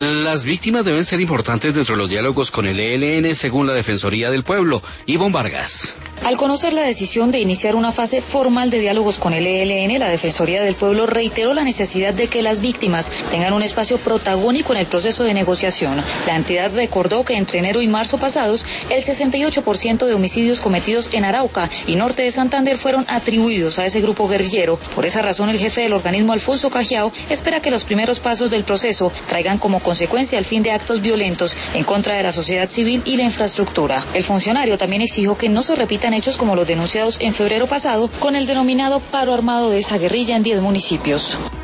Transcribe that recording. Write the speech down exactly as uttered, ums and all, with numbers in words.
Las víctimas deben ser importantes dentro de los diálogos con el E L N, según la Defensoría del Pueblo. Ivonne Vargas. Al conocer la decisión de iniciar una fase formal de diálogos con el E L N, la Defensoría del Pueblo reiteró la necesidad de que las víctimas tengan un espacio protagónico en el proceso de negociación. La entidad recordó que entre enero y marzo pasados, el sesenta y ocho por ciento de homicidios cometidos en Arauca y norte de Santander fueron atribuidos a ese grupo guerrillero. Por esa razón, el jefe del organismo, Alfonso Cajiao, espera que los primeros pasos del proceso traigan como consecuencia el fin de actos violentos en contra de la sociedad civil y la infraestructura. El funcionario también exigió que no se repitan hechos como los denunciados en febrero pasado con el denominado paro armado de esa guerrilla en diez municipios.